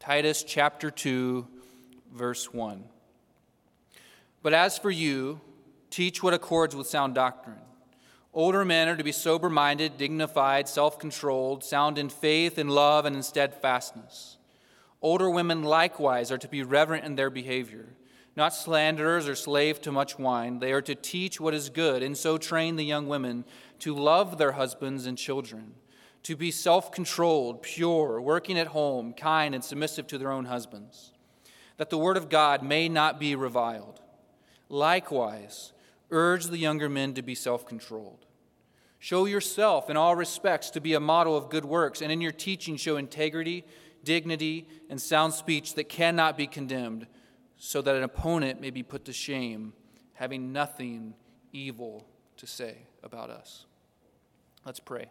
Titus chapter 2, verse 1. But as for you, teach what accords with sound doctrine. Older men are to be sober-minded, dignified, self-controlled, sound in faith, in love, and in steadfastness. Older women likewise are to be reverent in their behavior, not slanderers or slave to much wine. They are to teach what is good, and so train the young women to love their husbands and children, to be self-controlled, pure, working at home, kind, and submissive to their own husbands, that the word of God may not be reviled. Likewise, urge the younger men to be self-controlled. Show yourself in all respects to be a model of good works, and in your teaching show integrity, dignity, and sound speech that cannot be condemned, so that an opponent may be put to shame, having nothing evil to say about us. Let's pray.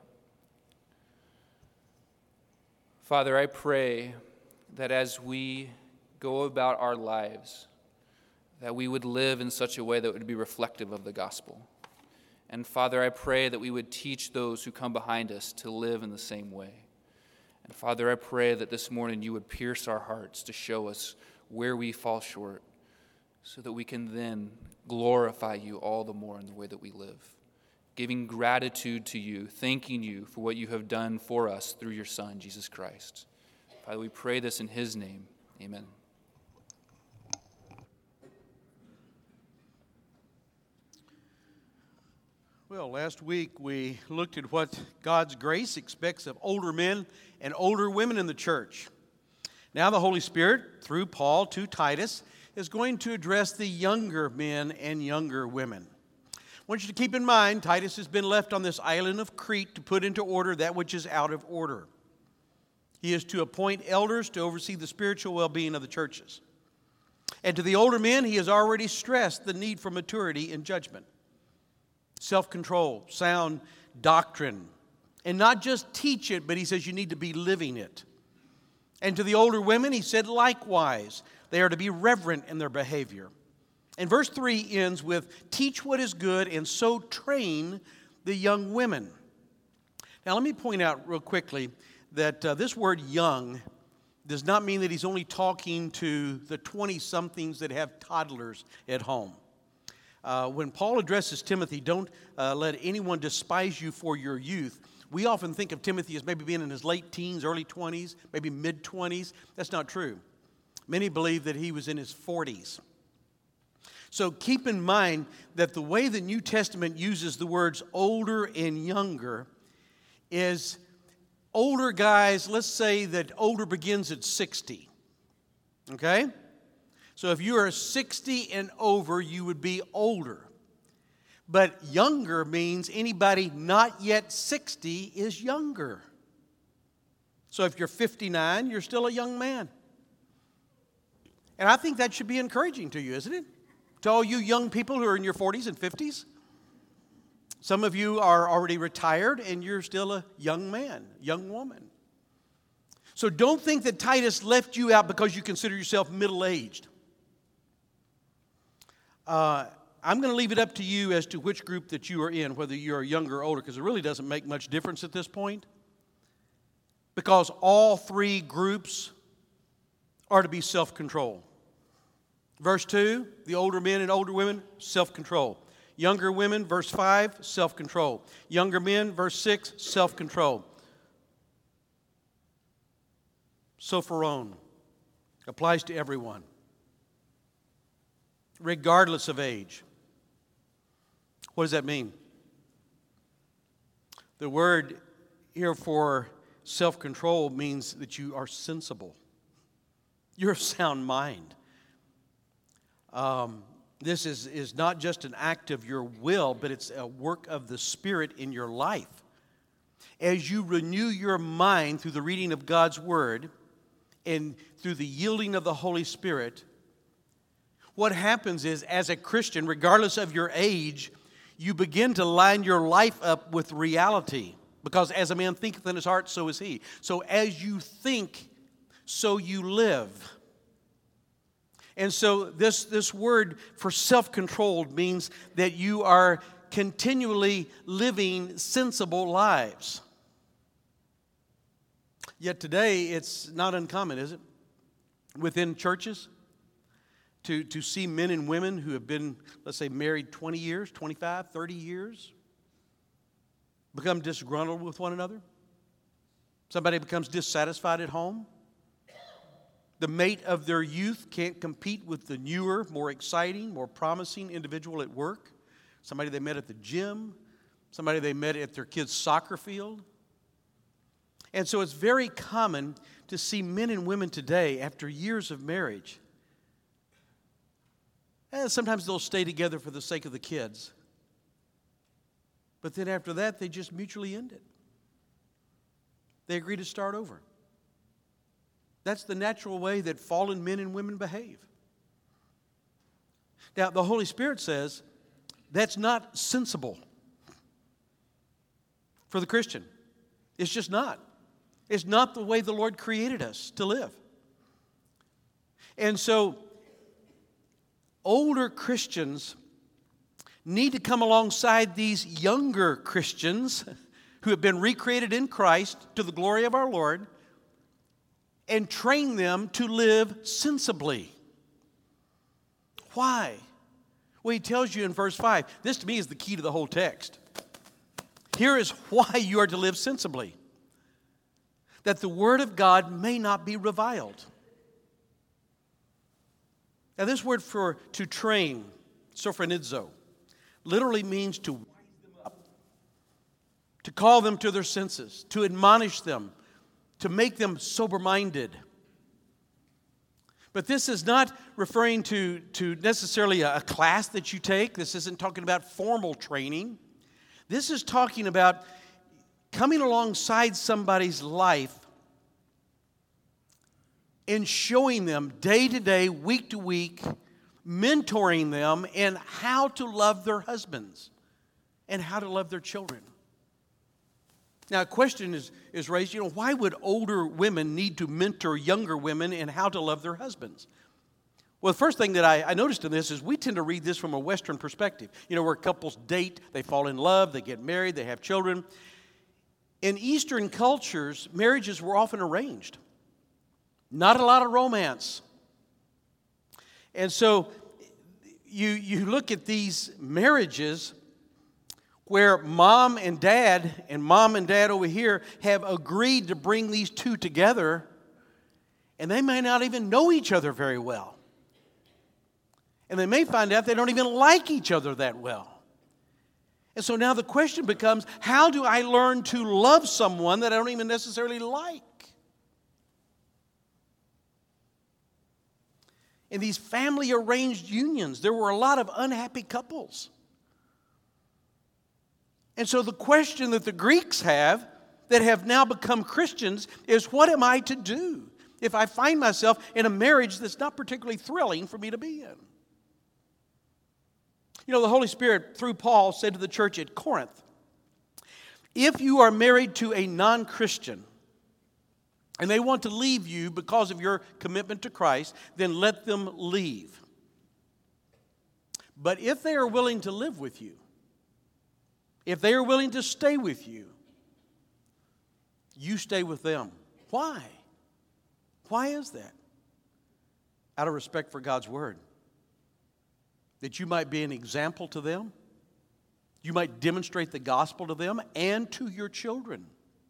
Father, I pray that as we go about our lives, that we would live in such a way that would be reflective of the gospel. And Father, I pray that we would teach those who come behind us to live in the same way. And Father, I pray that this morning you would pierce our hearts to show us where we fall short, so that we can then glorify you all the more in the way that we live, giving gratitude to you, thanking you for what you have done for us through your Son, Jesus Christ. Father, we pray this in his name. Amen. Well, last week we looked at what God's grace expects of older men and older women in the church. Now the Holy Spirit, through Paul to Titus, is going to address the younger men and younger women. I want you to keep in mind, Titus has been left on this island of Crete to put into order that which is out of order. He is to appoint elders to oversee the spiritual well-being of the churches. And to the older men, he has already stressed the need for maturity in judgment, self-control, sound doctrine, and not just teach it, but he says you need to be living it. And to the older women, he said likewise, they are to be reverent in their behavior. And verse 3 ends with, teach what is good and so train the young women. Now let me point out real quickly that this word young does not mean that he's only talking to the 20-somethings that have toddlers at home. When Paul addresses Timothy, don't let anyone despise you for your youth. We often think of Timothy as maybe being in his late teens, early 20s, maybe mid-20s. That's not true. Many believe that he was in his 40s. So keep in mind that the way the New Testament uses the words older and younger is older guys, let's say that older begins at 60. Okay? So if you are 60 and over, you would be older. But younger means anybody not yet 60 is younger. So if you're 59, you're still a young man. And I think that should be encouraging to you, isn't it? To all you young people who are in your 40s and 50s. Some of you are already retired and you're still a young man, young woman. So don't think that Titus left you out because you consider yourself middle-aged. I'm going to leave it up to you as to which group that you are in, whether you're younger or older, because it really doesn't make much difference at this point. Because all three groups are to be self-controlled. Verse 2, the older men and older women, self-control. Younger women, verse 5, self-control. Younger men, verse 6, self-control. Sophoron applies to everyone, regardless of age. What does that mean? The word here for self-control means that you are sensible. You're of sound mind. This is not just an act of your will, but it's a work of the Spirit in your life. As you renew your mind through the reading of God's Word and through the yielding of the Holy Spirit, what happens is, as a Christian, regardless of your age, you begin to line your life up with reality. Because as a man thinketh in his heart, so is he. So as you think, so you live. And so this word for self-controlled means that you are continually living sensible lives. Yet today, it's not uncommon, is it? within churches to see men and women who have been, let's say, married 20 years, 25, 30 years, become disgruntled with one another. Somebody becomes dissatisfied at home. The mate of their youth can't compete with the newer, more exciting, more promising individual at work. Somebody they met at the gym. Somebody they met at their kid's soccer field. And so it's very common to see men and women today, after years of marriage, and sometimes they'll stay together for the sake of the kids. But then after that, they just mutually end it. They agree to start over. That's the natural way that fallen men and women behave. Now, the Holy Spirit says that's not sensible for the Christian. It's just not. It's not the way the Lord created us to live. And so, older Christians need to come alongside these younger Christians who have been recreated in Christ to the glory of our Lord and train them to live sensibly. Why? Well, he tells you in verse 5. This to me is the key to the whole text. Here is why you are to live sensibly. That the word of God may not be reviled. Now this word for to train, sophronizo, literally means to wise them up, to call them to their senses, to admonish them, to make them sober-minded. But this is not referring to necessarily a class that you take. This isn't talking about formal training. This is talking about coming alongside somebody's life and showing them day to day, week to week, mentoring them in how to love their husbands and how to love their children. Now, a question is raised, why would older women need to mentor younger women in how to love their husbands? Well, the first thing that I noticed in this is we tend to read this from a Western perspective. Where couples date, they fall in love, they get married, they have children. In Eastern cultures, marriages were often arranged. Not a lot of romance. And so you look at these marriages where mom and dad over here have agreed to bring these two together, and they may not even know each other very well. And they may find out they don't even like each other that well. And so now the question becomes, how do I learn to love someone that I don't even necessarily like? In these family arranged unions, there were a lot of unhappy couples. And so the question that the Greeks have, that have now become Christians, is what am I to do if I find myself in a marriage that's not particularly thrilling for me to be in? The Holy Spirit, through Paul, said to the church at Corinth, if you are married to a non-Christian, and they want to leave you because of your commitment to Christ, then let them leave. But if they are willing to live with you, if they are willing to stay with you, you stay with them. Why? Why is that? Out of respect for God's word. That you might be an example to them. You might demonstrate the gospel to them and to your children.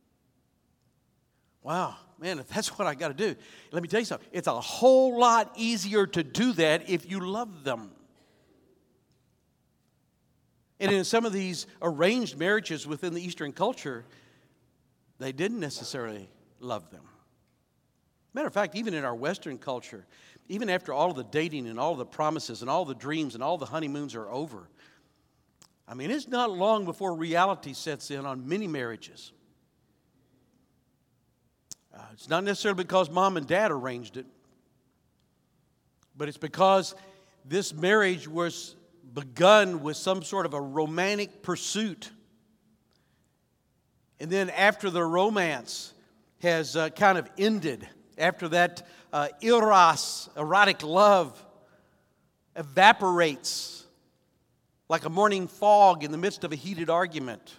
Wow, man, if that's what I got to do, let me tell you something. It's a whole lot easier to do that if you love them. And in some of these arranged marriages within the Eastern culture, they didn't necessarily love them. Matter of fact, even in our Western culture, even after all of the dating and all of the promises and all the dreams and all the honeymoons are over, it's not long before reality sets in on many marriages. It's not necessarily because mom and dad arranged it, but it's because this marriage was begun with some sort of a romantic pursuit. And then after the romance has kind of ended, after that erotic love evaporates like a morning fog in the midst of a heated argument,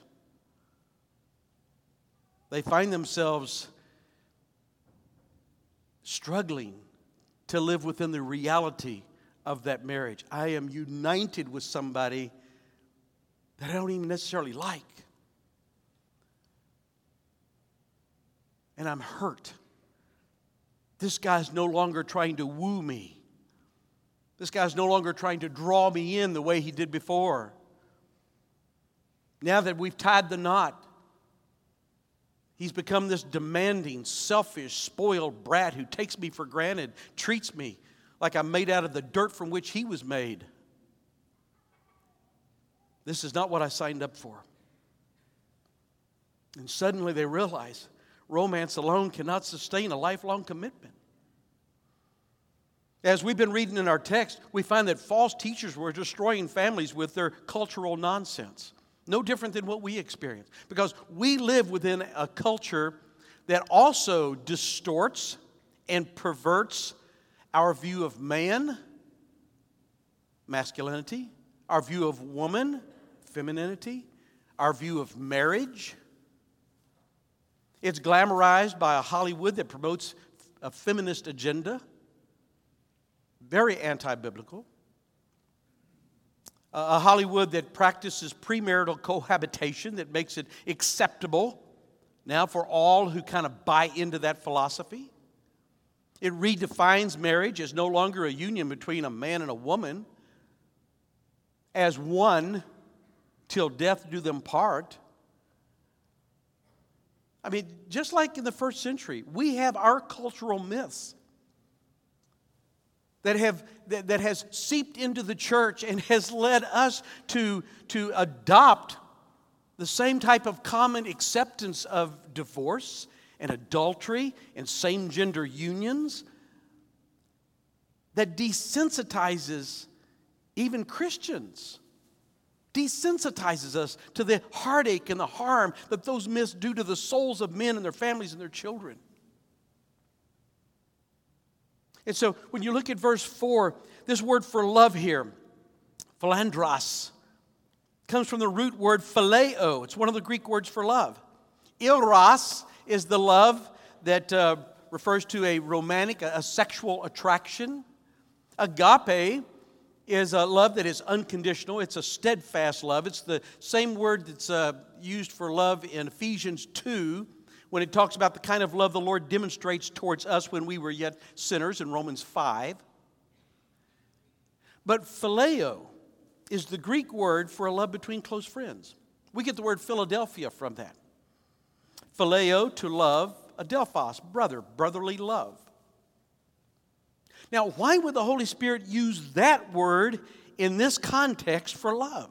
they find themselves struggling to live within the reality of that marriage. I am united with somebody that I don't even necessarily like. And I'm hurt. This guy's no longer trying to woo me. This guy's no longer trying to draw me in the way he did before. Now that we've tied the knot, he's become this demanding, selfish, spoiled brat who takes me for granted, treats me like I'm made out of the dirt from which he was made. This is not what I signed up for. And suddenly they realize romance alone cannot sustain a lifelong commitment. As we've been reading in our text, we find that false teachers were destroying families with their cultural nonsense. No different than what we experience. Because we live within a culture that also distorts and perverts our view of man, masculinity, our view of woman, femininity, our view of marriage. It's glamorized by a Hollywood that promotes a feminist agenda, very anti-biblical. A Hollywood that practices premarital cohabitation that makes it acceptable now for all who kind of buy into that philosophy. It redefines marriage as no longer a union between a man and a woman, as one till death do them part. I mean, just like in the first century, we have our cultural myths that has seeped into the church and has led us to adopt the same type of common acceptance of divorce and adultery and same-gender unions that desensitizes even Christians, desensitizes us to the heartache and the harm that those myths do to the souls of men and their families and their children. And so when you look at verse 4, this word for love here, philandros, comes from the root word phileo. It's one of the Greek words for love. Eros is the love that refers to a romantic, a sexual attraction. Agape is a love that is unconditional. It's a steadfast love. It's the same word that's used for love in Ephesians 2, when it talks about the kind of love the Lord demonstrates towards us when we were yet sinners in Romans 5. But phileo is the Greek word for a love between close friends. We get the word Philadelphia from that. Phileo, to love, adelphos, brother, brotherly love. Now, why would the Holy Spirit use that word in this context for love?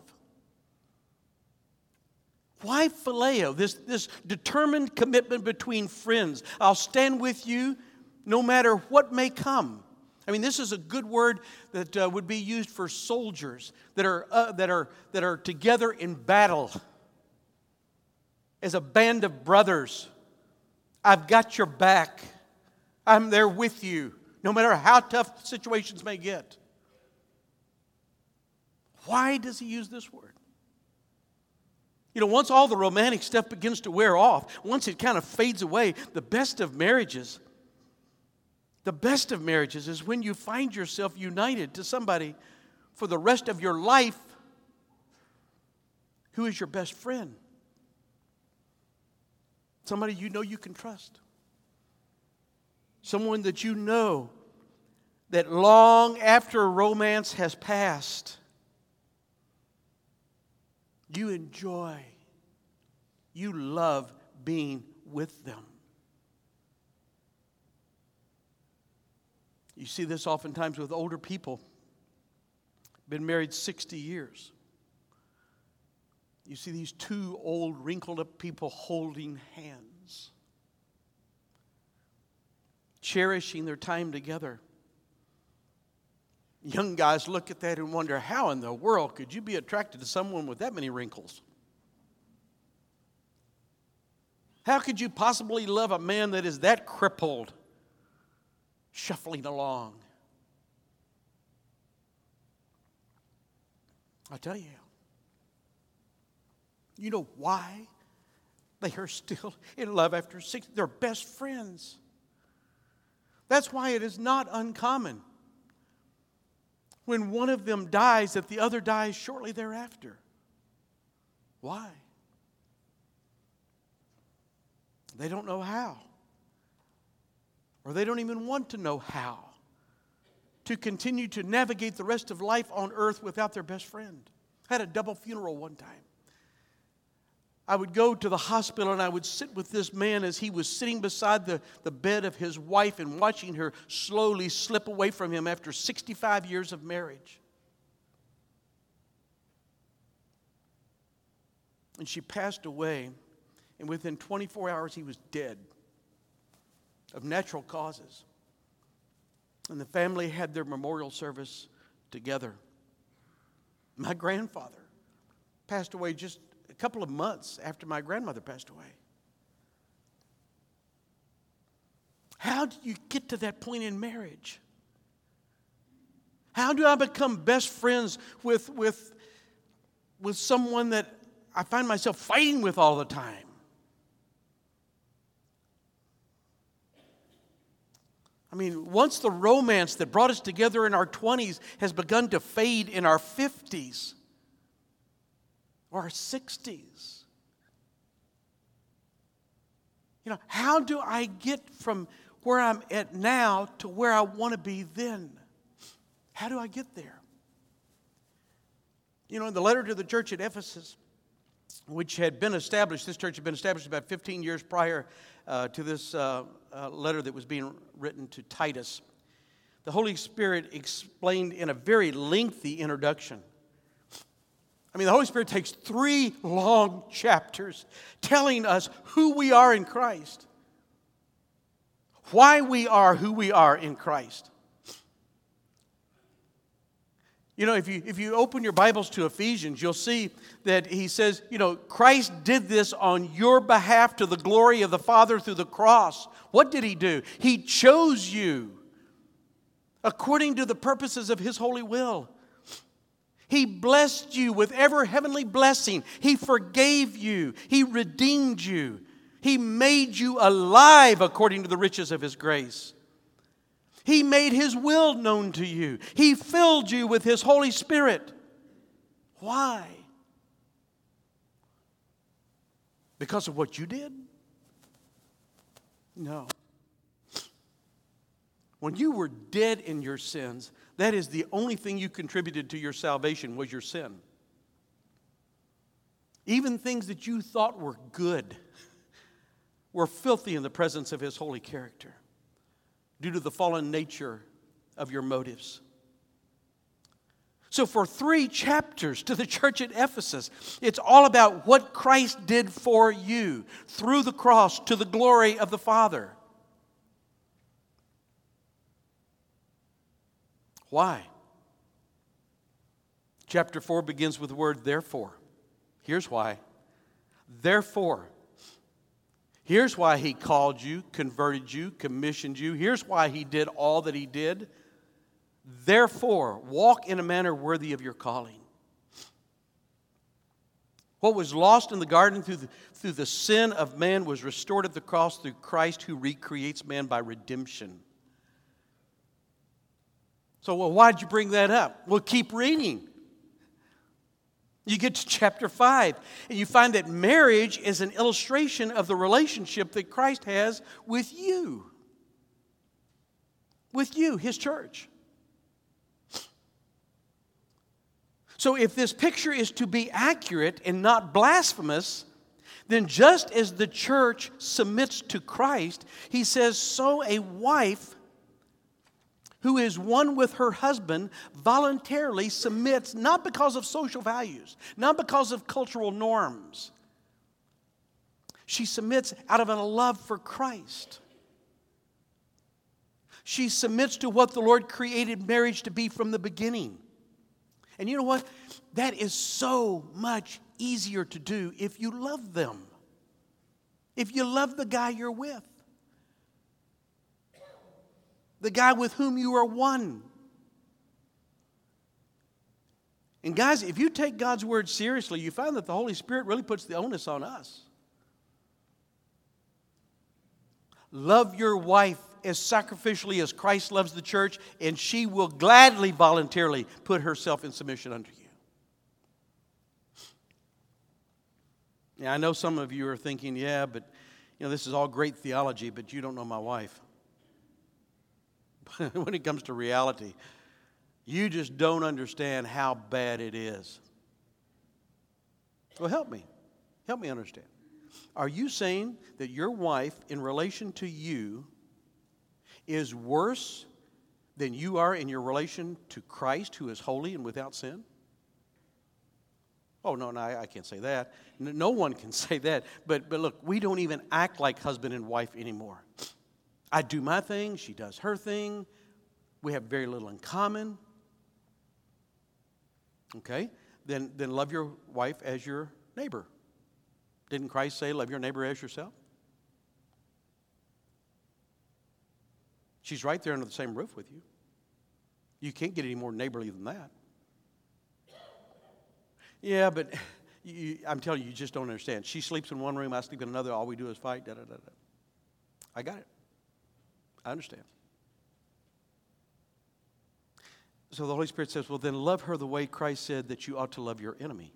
Why phileo, this determined commitment between friends? I'll stand with you no matter what may come. I mean, this is a good word that would be used for soldiers that are together in battle as a band of brothers. I've got your back. I'm there with you, no matter how tough situations may get. Why does he use this word? You know, once all the romantic stuff begins to wear off, once it kind of fades away, the best of marriages is when you find yourself united to somebody for the rest of your life who is your best friend. Somebody you know you can trust. Someone that you know that long after romance has passed, you enjoy, you love being with them. You see this oftentimes with older people, been married 60 years. You see these two old, wrinkled up people holding hands, cherishing their time together. Young guys look at that and wonder, how in the world could you be attracted to someone with that many wrinkles? How could you possibly love a man that is that crippled, shuffling along? I tell you, you know why they are still in love after 60? They're best friends. That's why it is not uncommon when one of them dies that the other dies shortly thereafter. Why? They don't know how. Or they don't even want to know how to continue to navigate the rest of life on earth without their best friend. I had a double funeral one time. I would go to the hospital and I would sit with this man as he was sitting beside the bed of his wife and watching her slowly slip away from him after 65 years of marriage. And she passed away, and within 24 hours he was dead of natural causes. And the family had their memorial service together. My grandfather passed away just a couple of months after my grandmother passed away. How do you get to that point in marriage? How do I become best friends with someone that I find myself fighting with all the time? I mean, once the romance that brought us together in our 20s has begun to fade in our 50s or our 60s, how do I get from where I'm at now to where I want to be then? How do I get there? In the letter to the church at Ephesus, which had been established, this church had been established about 15 years prior to this letter that was being written to Titus. The Holy Spirit explained in a very lengthy introduction. I mean, the Holy Spirit takes 3 long chapters telling us who we are in Christ, why we are who we are in Christ. If you open your Bibles to Ephesians, you'll see that he says, Christ did this on your behalf to the glory of the Father through the cross. What did he do? He chose you according to the purposes of his holy will. He blessed you with every heavenly blessing. He forgave you. He redeemed you. He made you alive according to the riches of his grace. He made his will known to you. He filled you with his Holy Spirit. Why? Because of what you did? No. When you were dead in your sins, that is the only thing you contributed to your salvation was your sin. Even things that you thought were good were filthy in the presence of his holy character, due to the fallen nature of your motives. So for 3 chapters to the church at Ephesus, it's all about what Christ did for you through the cross to the glory of the Father. Why? Chapter 4 begins with the word therefore. Here's why. Therefore. Here's why he called you, converted you, commissioned you. Here's why he did all that he did. Therefore, walk in a manner worthy of your calling. What was lost in the garden through the sin of man was restored at the cross through Christ, who recreates man by redemption. So, why'd you bring that up? Well, keep reading. You get to chapter 5, and you find that marriage is an illustration of the relationship that Christ has with you. With you, his church. So if this picture is to be accurate and not blasphemous, then just as the church submits to Christ, he says, so a wife who is one with her husband voluntarily submits, not because of social values, not because of cultural norms. She submits out of a love for Christ. She submits to what the Lord created marriage to be from the beginning. And you know what? That is so much easier to do if you love them. If you love the guy you're with. The guy with whom you are one. And guys, if you take God's word seriously, you find that the Holy Spirit really puts the onus on us. Love your wife as sacrificially as Christ loves the church, and she will gladly, voluntarily put herself in submission unto you. Yeah, I know some of you are thinking, yeah, but this is all great theology, but you don't know my wife. When it comes to reality, you just don't understand how bad it is. Well, help me. Help me understand. Are you saying that your wife, in relation to you, is worse than you are in your relation to Christ, who is holy and without sin? Oh, no, I can't say that. No one can say that. But look, we don't even act like husband and wife anymore. I do my thing, she does her thing. We have very little in common. Okay? Then love your wife as your neighbor. Didn't Christ say, love your neighbor as yourself? She's right there under the same roof with you. You can't get any more neighborly than that. Yeah, but I'm telling you, you just don't understand. She sleeps in one room, I sleep in another. All we do is fight. Da, da, da, da. I got it. I understand. So the Holy Spirit says, well, then love her the way Christ said that you ought to love your enemy.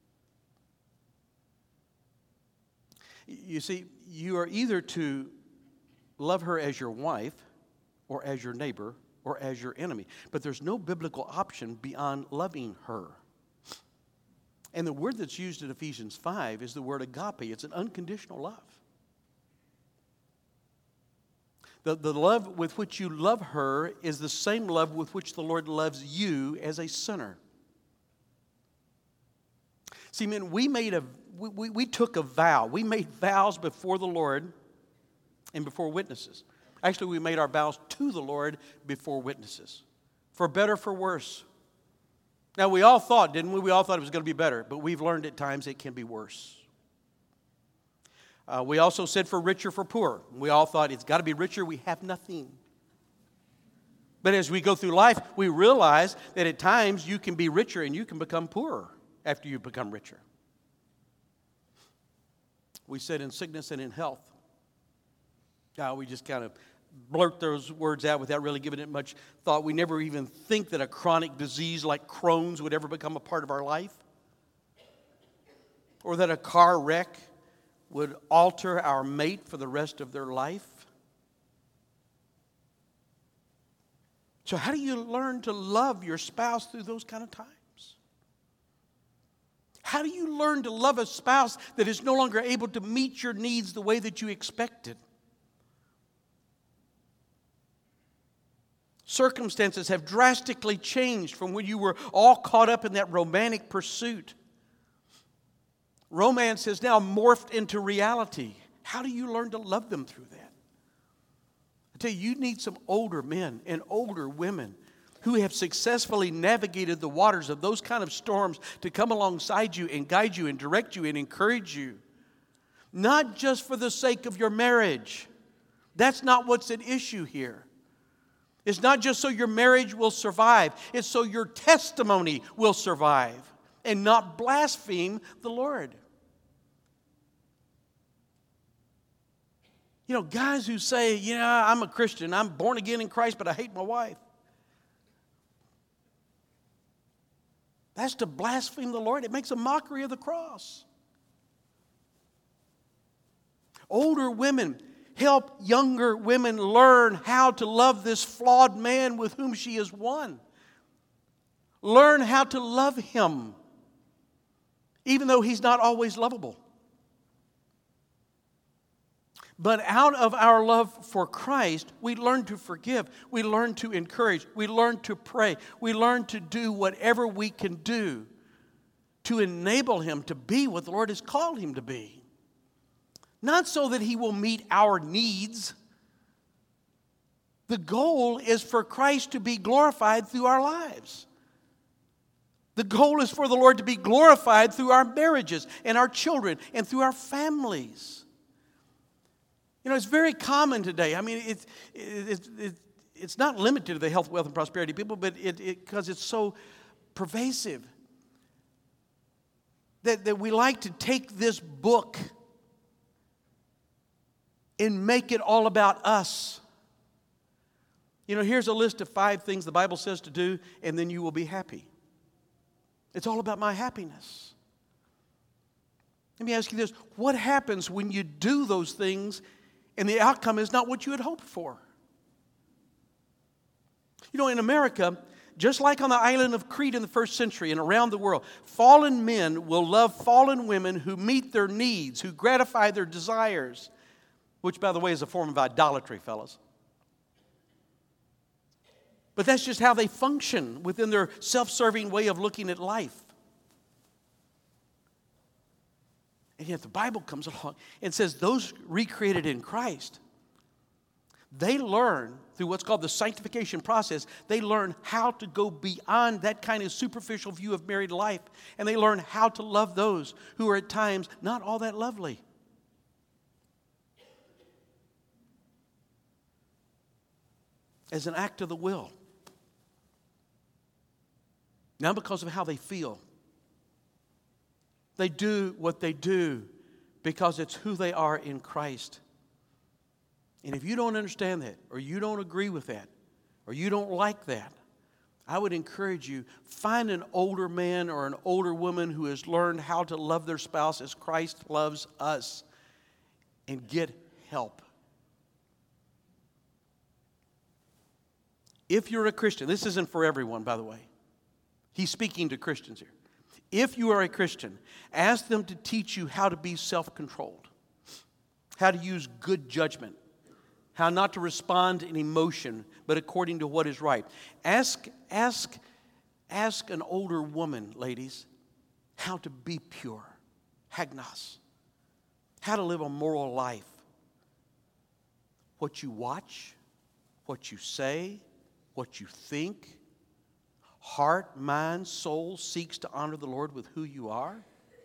You see, you are either to love her as your wife or as your neighbor or as your enemy. But there's no biblical option beyond loving her. And the word that's used in Ephesians 5 is the word agape. It's an unconditional love. The love with which you love her is the same love with which the Lord loves you as a sinner. See, man, we took a vow. We made vows before the Lord and before witnesses. Actually, we made our vows to the Lord before witnesses. For better, for worse. Now, we all thought, didn't we? We all thought it was going to be better, but we've learned at times it can be worse. We also said for richer, for poorer. We all thought it's got to be richer, we have nothing. But as we go through life, we realize that at times you can be richer and you can become poorer after you become richer. We said in sickness and in health. We just kind of blurt those words out without really giving it much thought. We never even think that a chronic disease like Crohn's would ever become a part of our life. Or that a car wreck would alter our mate for the rest of their life. So how do you learn to love your spouse through those kind of times? How do you learn to love a spouse that is no longer able to meet your needs the way that you expected? Circumstances have drastically changed from when you were all caught up in that romantic pursuit. Romance has now morphed into reality. How do you learn to love them through that? I tell you, you need some older men and older women who have successfully navigated the waters of those kind of storms to come alongside you and guide you and direct you and encourage you. Not just for the sake of your marriage. That's not what's at issue here. It's not just so your marriage will survive. It's so your testimony will survive and not blaspheme the Lord. Guys who say, I'm a Christian, I'm born again in Christ, but I hate my wife. That's to blaspheme the Lord. It makes a mockery of the cross. Older women help younger women learn how to love this flawed man with whom she is one. Learn how to love him, even though he's not always lovable. But out of our love for Christ, we learn to forgive. We learn to encourage. We learn to pray. We learn to do whatever we can do to enable him to be what the Lord has called him to be. Not so that he will meet our needs. The goal is for Christ to be glorified through our lives. The goal is for the Lord to be glorified through our marriages and our children and through our families. It's very common today. I mean, it's not limited to the health, wealth, and prosperity people, but because it's so pervasive that we like to take this book and make it all about us. Here's a list of 5 things the Bible says to do, and then you will be happy. It's all about my happiness. Let me ask you this. What happens when you do those things and the outcome is not what you had hoped for? In America, just like on the island of Crete in the first century and around the world, fallen men will love fallen women who meet their needs, who gratify their desires, which, by the way, is a form of idolatry, fellas. But that's just how they function within their self-serving way of looking at life. And yet the Bible comes along and says those recreated in Christ, they learn through what's called the sanctification process, they learn how to go beyond that kind of superficial view of married life. And they learn how to love those who are at times not all that lovely. As an act of the will. Not because of how they feel. They do what they do because it's who they are in Christ. And if you don't understand that, or you don't agree with that, or you don't like that, I would encourage you, find an older man or an older woman who has learned how to love their spouse as Christ loves us, and get help. If you're a Christian, this isn't for everyone, by the way. He's speaking to Christians here. If you are a Christian, ask them to teach you how to be self-controlled, how to use good judgment, how not to respond in emotion, but according to what is right. Ask an older woman, ladies, how to be pure, hagnos, how to live a moral life. What you watch, what you say, what you think, heart, mind, soul seeks to honor the Lord with who you are.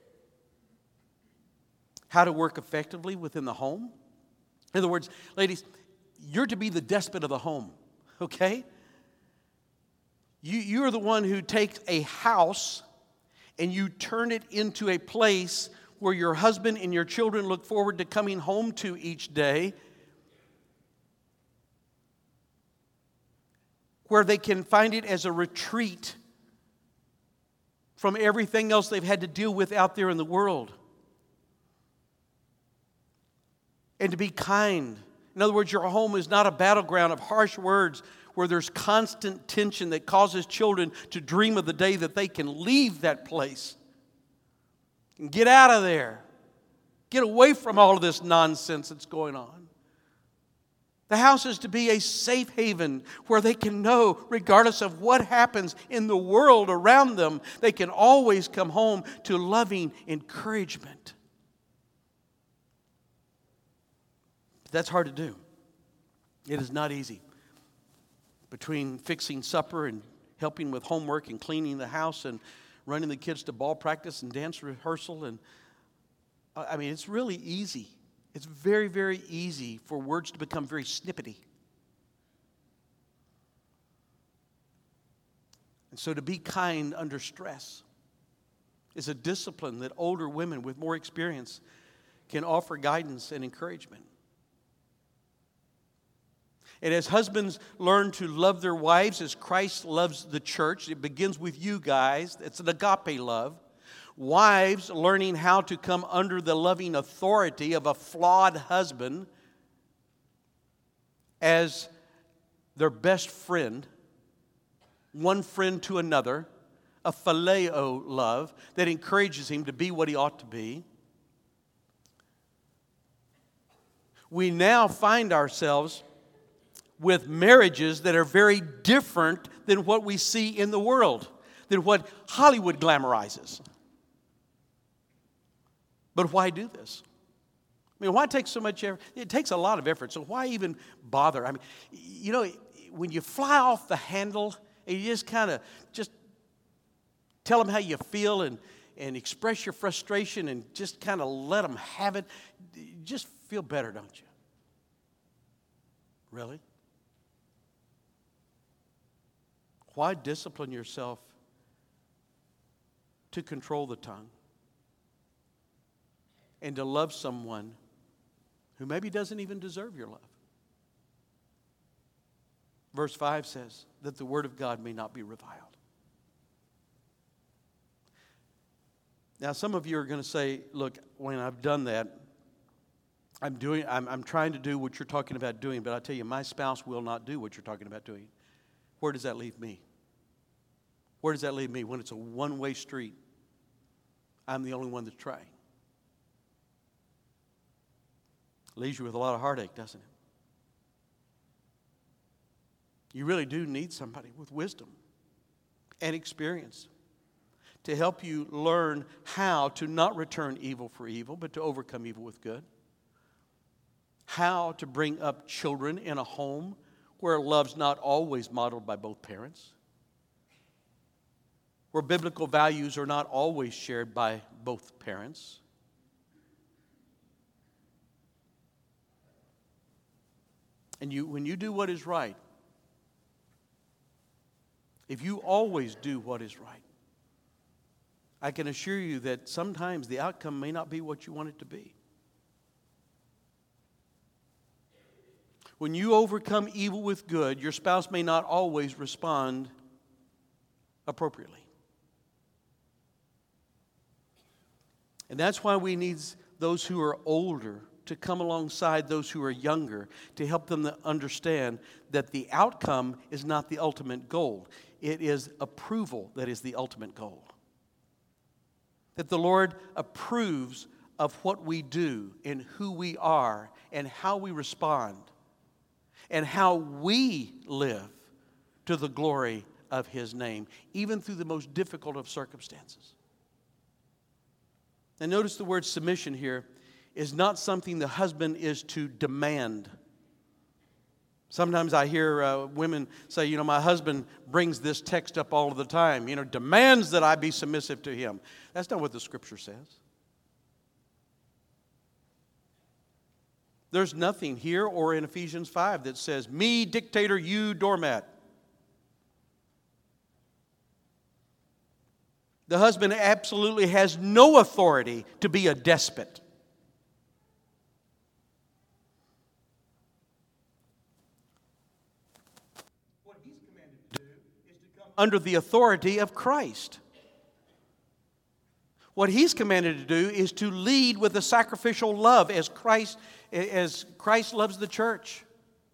How to work effectively within the home. In other words, ladies, you're to be the despot of the home, okay? You're the one who takes a house and you turn it into a place where your husband and your children look forward to coming home to each day, where they can find it as a retreat from everything else they've had to deal with out there in the world. And to be kind. In other words, your home is not a battleground of harsh words where there's constant tension that causes children to dream of the day that they can leave that place and get out of there. Get away from all of this nonsense that's going on. The house is to be a safe haven where they can know, regardless of what happens in the world around them, they can always come home to loving encouragement. That's hard to do. It is not easy. Between fixing supper and helping with homework and cleaning the house and running the kids to ball practice and dance rehearsal, and it's really easy. It's very, very easy for words to become very snippety. And so to be kind under stress is a discipline that older women with more experience can offer guidance and encouragement. And as husbands learn to love their wives as Christ loves the church, it begins with you guys. It's an agape love. Wives learning how to come under the loving authority of a flawed husband as their best friend, one friend to another, a phileo love that encourages him to be what he ought to be. We now find ourselves with marriages that are very different than what we see in the world, than what Hollywood glamorizes. But why do this? Why take so much effort? It takes a lot of effort, so why even bother? When you fly off the handle and you just kind of tell them how you feel and express your frustration and just kind of let them have it, you just feel better, don't you? Really? Why discipline yourself to control the tongue? And to love someone who maybe doesn't even deserve your love. Verse 5 says that the word of God may not be reviled. Now, some of you are going to say, look, when I've done that, I'm trying to do what you're talking about doing, but I tell you, my spouse will not do what you're talking about doing. Where does that leave me? Where does that leave me when it's a one-way street? I'm the only one that's trying. Leaves you with a lot of heartache, doesn't it? You really do need somebody with wisdom and experience to help you learn how to not return evil for evil, but to overcome evil with good. How to bring up children in a home where love's not always modeled by both parents. Where biblical values are not always shared by both parents. And when you do what is right, if you always do what is right, I can assure you that sometimes the outcome may not be what you want it to be. When you overcome evil with good, your spouse may not always respond appropriately. And that's why we need those who are older to come alongside those who are younger to help them to understand that the outcome is not the ultimate goal. It is approval that is the ultimate goal. That the Lord approves of what we do and who we are and how we respond and how we live to the glory of His name, even through the most difficult of circumstances. And notice the word submission here is not something the husband is to demand. Sometimes I hear women say, my husband brings this text up all of the time, demands that I be submissive to him. That's not what the Scripture says. There's nothing here or in Ephesians 5 that says, me dictator, you doormat. The husband absolutely has no authority to be a despot. What he's commanded to do is to come under the authority of Christ. What he's commanded to do is to lead with a sacrificial love as Christ loves the church.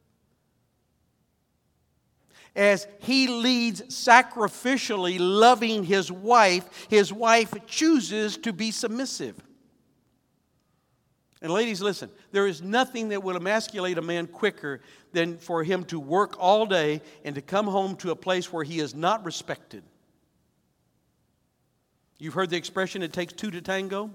As he leads sacrificially loving his wife chooses to be submissive. And ladies, listen, there is nothing that will emasculate a man quicker than for him to work all day and to come home to a place where he is not respected. You've heard the expression, it takes two to tango?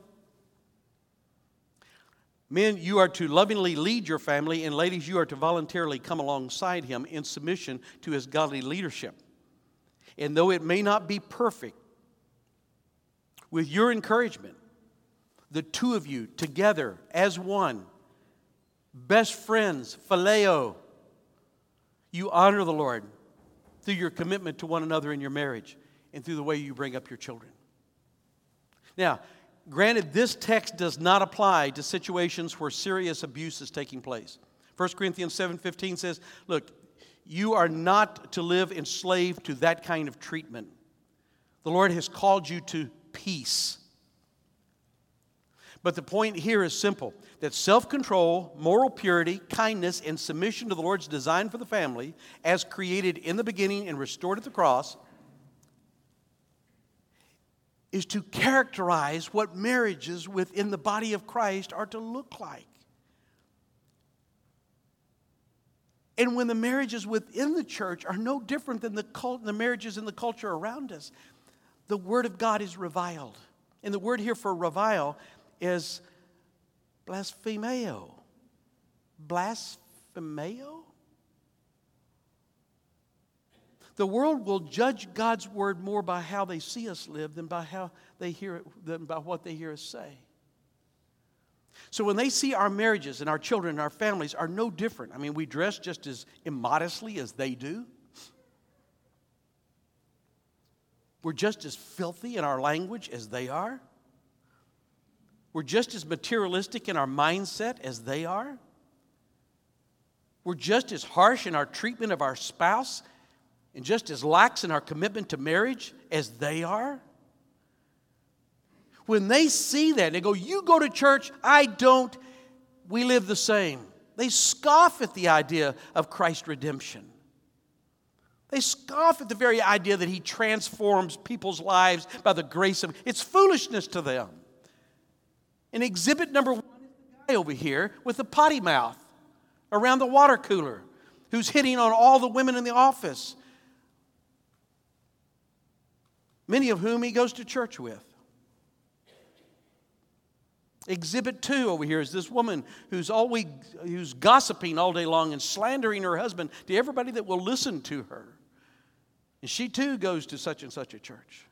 Men, you are to lovingly lead your family, and ladies, you are to voluntarily come alongside him in submission to his godly leadership. And though it may not be perfect, with your encouragement, the two of you together as one, best friends, phileo, you honor the Lord through your commitment to one another in your marriage and through the way you bring up your children. Now, granted, this text does not apply to situations where serious abuse is taking place. 1 Corinthians 7:15 says, look, you are not to live enslaved to that kind of treatment. The Lord has called you to peace. But the point here is simple, that self-control, moral purity, kindness, and submission to the Lord's design for the family, as created in the beginning and restored at the cross, is to characterize what marriages within the body of Christ are to look like. And when the marriages within the church are no different than the marriages in the culture around us, the Word of God is reviled. And the word here for revile is blasphemeo. Blasphemeo? The world will judge God's word more by how they see us live than by how they hear it, than by what they hear us say. So when they see our marriages and our children and our families are no different. I mean, we dress just as immodestly as they do. We're just as filthy in our language as they are. We're just as materialistic in our mindset as they are. We're just as harsh in our treatment of our spouse and just as lax in our commitment to marriage as they are. When they see that, they go, you go to church, I don't, we live the same. They scoff at the idea of Christ's redemption. They scoff at the very idea that He transforms people's lives by the grace of, it's foolishness to them. And exhibit number 1 is the guy over here with the potty mouth around the water cooler who's hitting on all the women in the office, many of whom he goes to church with. Exhibit 2 over here is this woman who's gossiping all day long and slandering her husband to everybody that will listen to her. And she too goes to such and such a church.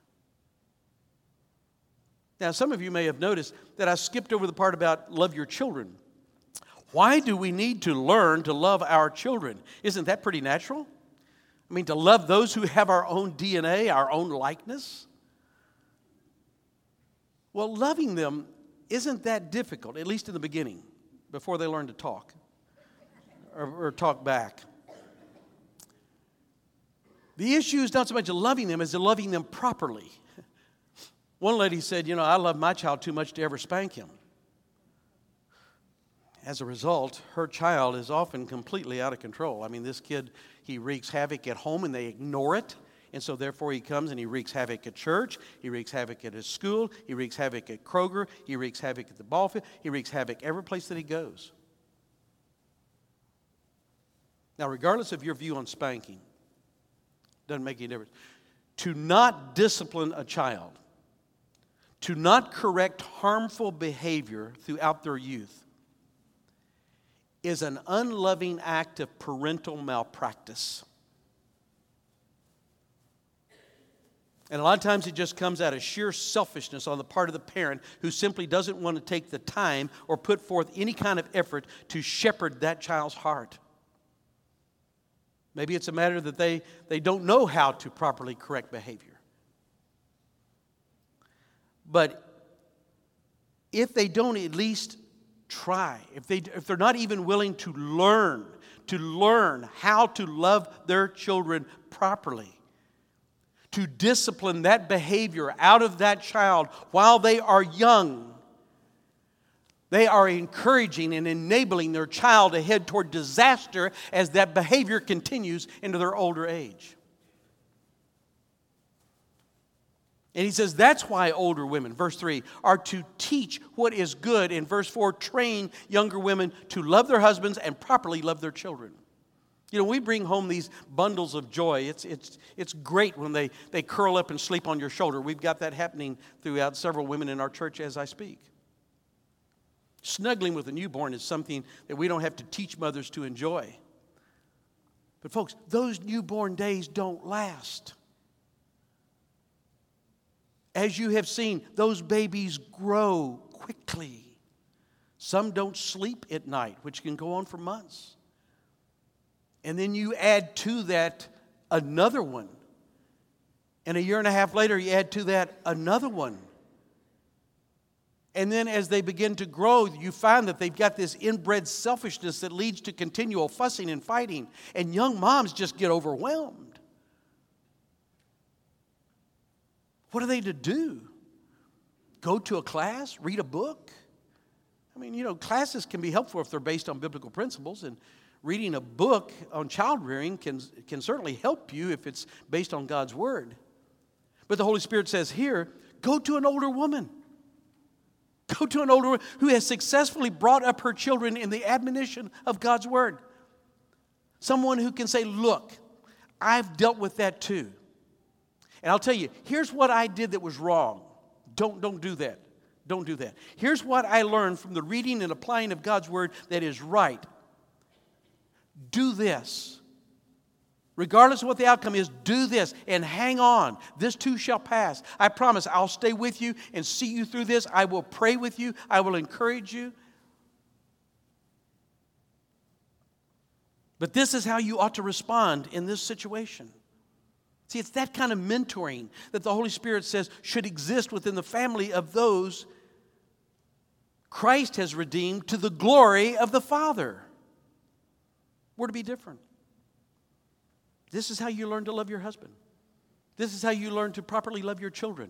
Now, some of you may have noticed that I skipped over the part about love your children. Why do we need to learn to love our children? Isn't that pretty natural? I mean, to love those who have our own DNA, our own likeness? Well, loving them isn't that difficult, at least in the beginning, before they learn to talk or talk back. The issue is not so much loving them as loving them properly. One lady said, I love my child too much to ever spank him. As a result, her child is often completely out of control. I mean, this kid, he wreaks havoc at home and they ignore it. And so therefore he comes and he wreaks havoc at church, he wreaks havoc at his school, he wreaks havoc at Kroger, he wreaks havoc at the ball field, he wreaks havoc every place that he goes. Now, regardless of your view on spanking, doesn't make any difference. To not discipline a child, to not correct harmful behavior throughout their youth, is an unloving act of parental malpractice. And a lot of times it just comes out of sheer selfishness on the part of the parent who simply doesn't want to take the time or put forth any kind of effort to shepherd that child's heart. Maybe it's a matter that they don't know how to properly correct behavior. But if they don't at least try, if they're not even willing to learn how to love their children properly, to discipline that behavior out of that child while they are young, they are encouraging and enabling their child to head toward disaster as that behavior continues into their older age. And he says that's why older women, verse 3, are to teach what is good. In verse 4, train younger women to love their husbands and properly love their children. We bring home these bundles of joy. It's great when they curl up and sleep on your shoulder. We've got that happening throughout several women in our church as I speak. Snuggling with a newborn is something that we don't have to teach mothers to enjoy. But folks, those newborn days don't last. As you have seen, those babies grow quickly. Some don't sleep at night, which can go on for months. And then you add to that another one. And a year and a half later, you add to that another one. And then as they begin to grow, you find that they've got this inbred selfishness that leads to continual fussing and fighting. And young moms just get overwhelmed. What are they to do? Go to a class? Read a book? I mean, classes can be helpful if they're based on biblical principles, and reading a book on child rearing can certainly help you if it's based on God's Word. But the Holy Spirit says here, go to an older woman. Go to an older woman who has successfully brought up her children in the admonition of God's Word. Someone who can say, look, I've dealt with that too. And I'll tell you, here's what I did that was wrong. Don't do that. Don't do that. Here's what I learned from the reading and applying of God's Word that is right. Do this. Regardless of what the outcome is, do this and hang on. This too shall pass. I promise I'll stay with you and see you through this. I will pray with you. I will encourage you. But this is how you ought to respond in this situation. See, it's that kind of mentoring that the Holy Spirit says should exist within the family of those Christ has redeemed to the glory of the Father. We're to be different. This is how you learn to love your husband. This is how you learn to properly love your children.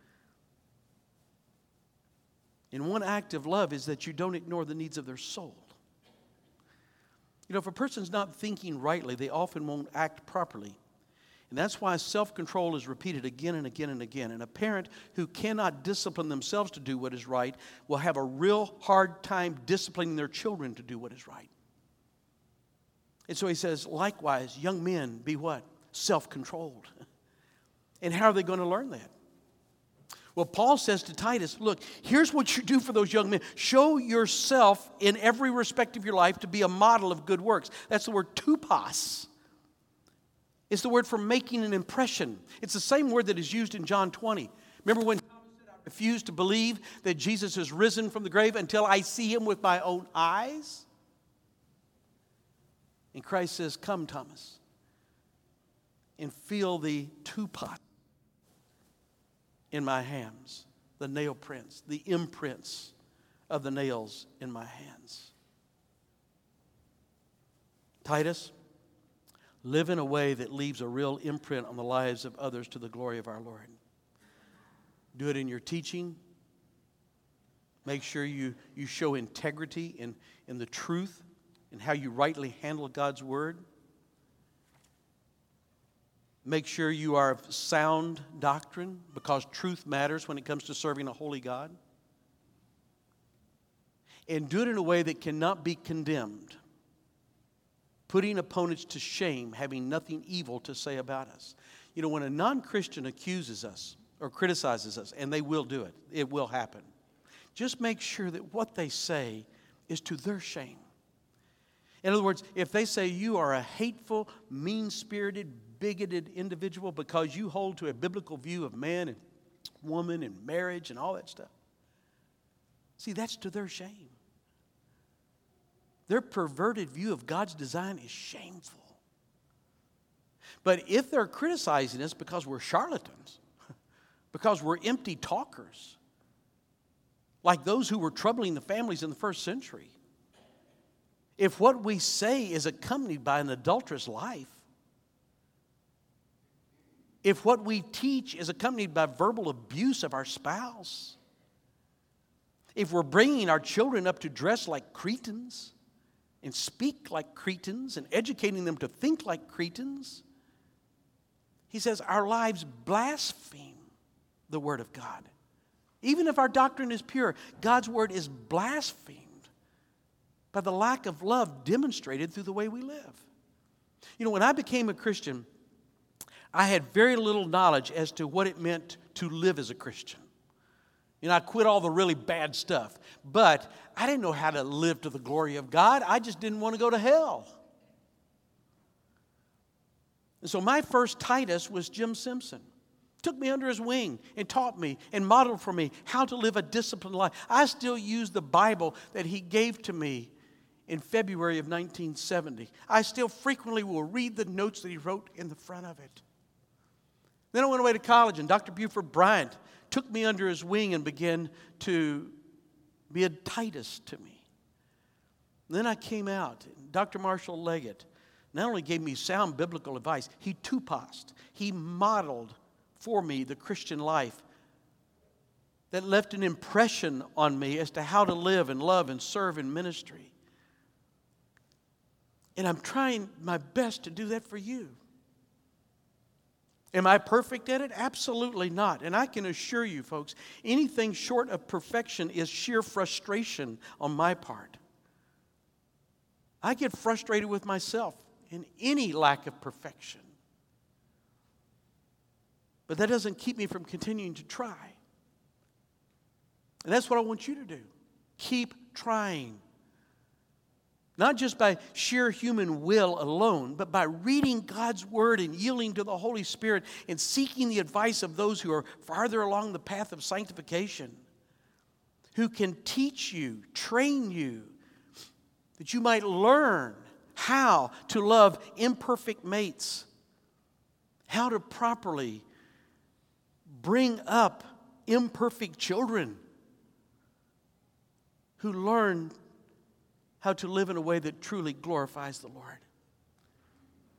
And one act of love is that you don't ignore the needs of their soul. You know, if a person's not thinking rightly, they often won't act properly. And that's why self-control is repeated again and again and again. And a parent who cannot discipline themselves to do what is right will have a real hard time disciplining their children to do what is right. And so he says, likewise, young men, be what? Self-controlled. And how are they going to learn that? Well, Paul says to Titus, look, here's what you do for those young men. Show yourself in every respect of your life to be a model of good works. That's the word tupos. It's the word for making an impression. It's the same word that is used in John 20. Remember when Thomas said, I refuse to believe that Jesus is risen from the grave until I see him with my own eyes? And Christ says, come, Thomas, and feel the tupos in my hands, the nail prints, the imprints of the nails in my hands. Titus, live in a way that leaves a real imprint on the lives of others to the glory of our Lord. Do it in your teaching. Make sure you show integrity in the truth and how you rightly handle God's word. Make sure you are of sound doctrine, because truth matters when it comes to serving a holy God. And do it in a way that cannot be condemned, putting opponents to shame, having nothing evil to say about us. You know, when a non-Christian accuses us or criticizes us, and they will do it, it will happen, just make sure that what they say is to their shame. In other words, if they say you are a hateful, mean-spirited, bigoted individual because you hold to a biblical view of man and woman and marriage and all that stuff, see, that's to their shame. Their perverted view of God's design is shameful. But if they're criticizing us because we're charlatans, because we're empty talkers, like those who were troubling the families in the first century, if what we say is accompanied by an adulterous life, if what we teach is accompanied by verbal abuse of our spouse, if we're bringing our children up to dress like cretins and speak like cretins and educating them to think like cretins, he says our lives blaspheme the Word of God. Even if our doctrine is pure, God's Word is blasphemed by the lack of love demonstrated through the way we live. You know, when I became a Christian, I had very little knowledge as to what it meant to live as a Christian. You know, I quit all the really bad stuff, but I didn't know how to live to the glory of God. I just didn't want to go to hell. And so my first Titus was Jim Simpson. Took me under his wing and taught me and modeled for me how to live a disciplined life. I still use the Bible that he gave to me in February of 1970. I still frequently will read the notes that he wrote in the front of it. Then I went away to college, and Dr. Buford Bryant took me under his wing and began to be a Titus to me. And then I came out. Dr. Marshall Leggett not only gave me sound biblical advice, he tupos. He modeled for me the Christian life that left an impression on me as to how to live and love and serve in ministry. And I'm trying my best to do that for you. Am I perfect at it? Absolutely not. And I can assure you, folks, anything short of perfection is sheer frustration on my part. I get frustrated with myself in any lack of perfection. But that doesn't keep me from continuing to try. And that's what I want you to do. Keep trying. Not just by sheer human will alone, but by reading God's Word and yielding to the Holy Spirit and seeking the advice of those who are farther along the path of sanctification, who can teach you, train you, that you might learn how to love imperfect mates, how to properly bring up imperfect children who learn how to live in a way that truly glorifies the Lord.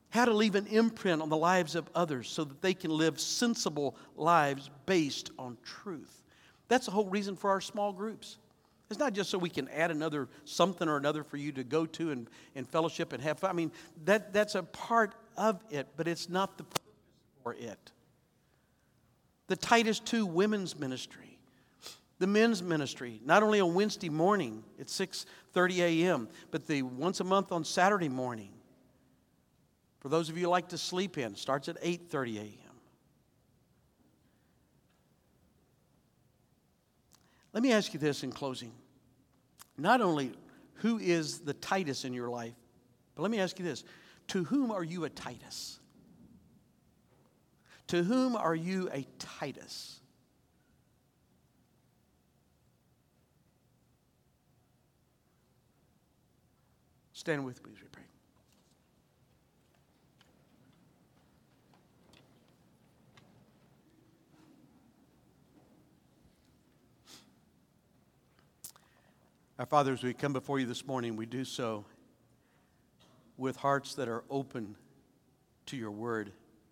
how to leave an imprint on the lives of others so that they can live sensible lives based on truth. That's the whole reason for our small groups. It's not just so we can add another something or another for you to go to and fellowship and have fun. I mean, that's a part of it, but it's not the purpose for it. The Titus 2 women's ministry, the men's ministry, not only on Wednesday morning at 6:30 a.m., but the once a month on Saturday morning. For those of you who like to sleep in, starts at 8:30 a.m. Let me ask you this in closing. Not only who is the Titus in your life, but let me ask you this. To whom are you a Titus? To whom are you a Titus? Stand with me as we pray. Our Father, as we come before you this morning, we do so with hearts that are open to your word.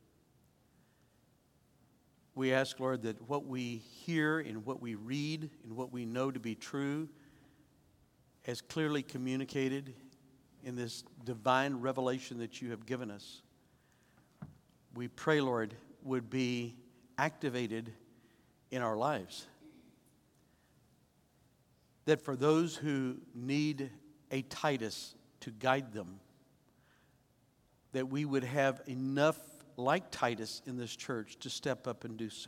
We ask, Lord, that what we hear and what we read and what we know to be true, as clearly communicated in this divine revelation that you have given us, we pray, Lord, would be activated in our lives. That for those who need a Titus to guide them, that we would have enough like Titus in this church to step up and do so.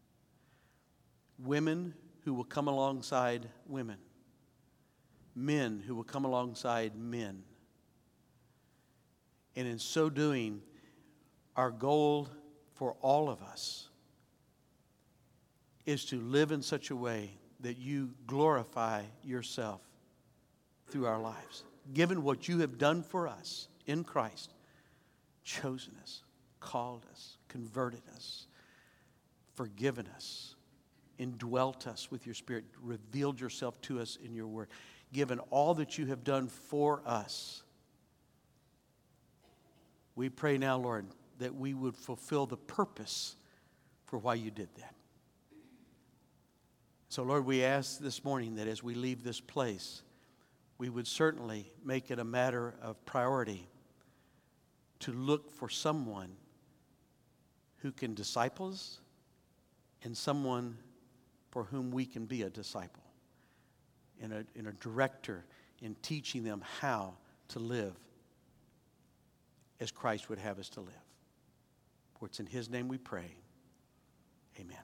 Women who will come alongside women. Men who will come alongside men. And in so doing, our goal for all of us is to live in such a way that you glorify yourself through our lives. Given what you have done for us in Christ, chosen us, called us, converted us, forgiven us, indwelt us with your Spirit, revealed yourself to us in your word. Given all that you have done for us, we pray now, Lord, that we would fulfill the purpose for why you did that. So, Lord, we ask this morning that as we leave this place, we would certainly make it a matter of priority to look for someone who can disciple us and someone for whom we can be a disciple and a director in teaching them how to live as Christ would have us to live. For it's in His name we pray.